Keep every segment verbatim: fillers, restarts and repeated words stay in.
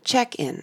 Check-in.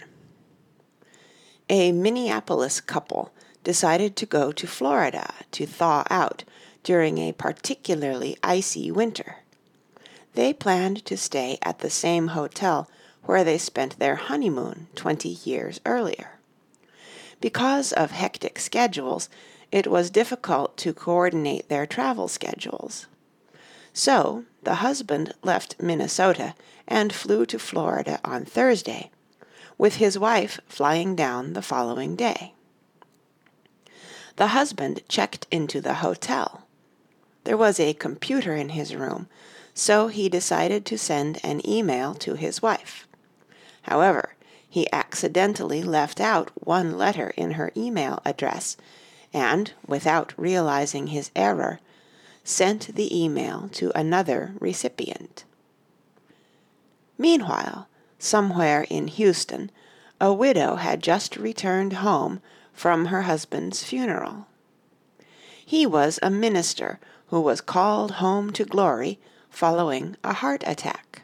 A Minneapolis couple decided to go to Florida to thaw out during a particularly icy winter. They planned to stay at the same hotel where they spent their honeymoon twenty years earlier. Because of hectic schedules, it was difficult to coordinate their travel schedules. So, the husband left Minnesota and flew to Florida on Thursday, with his wife flying down the following day. The husband checked into the hotel. There was a computer in his room, so he decided to send an email to his wife. However, he accidentally left out one letter in her email address and, without realizing his error, sent the email to another recipient. Meanwhile, somewhere in Houston, a widow had just returned home from her husband's funeral. He was a minister who was called home to glory following a heart attack.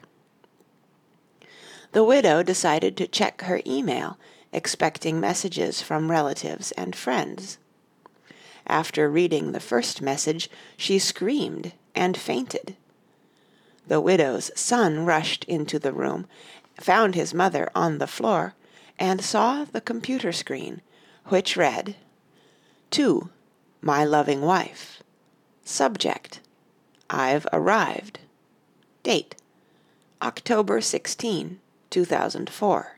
The widow decided to check her email, expecting messages from relatives and friends. After reading the first message, she screamed and fainted. The widow's son rushed into the room, found his mother on the floor, and saw the computer screen, which read, "To my loving wife. Subject, I've arrived. Date, October sixteenth, two thousand four.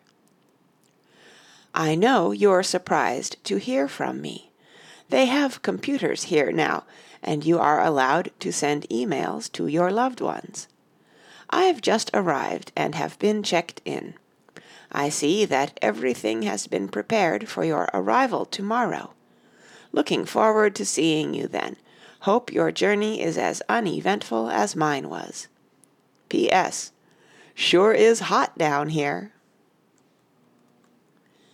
I know you're surprised to hear from me. They have computers here now, and you are allowed to send emails to your loved ones. I've just arrived and have been checked in. I see that everything has been prepared for your arrival tomorrow. Looking forward to seeing you then. Hope your journey is as uneventful as mine was. P S. Sure is hot down here.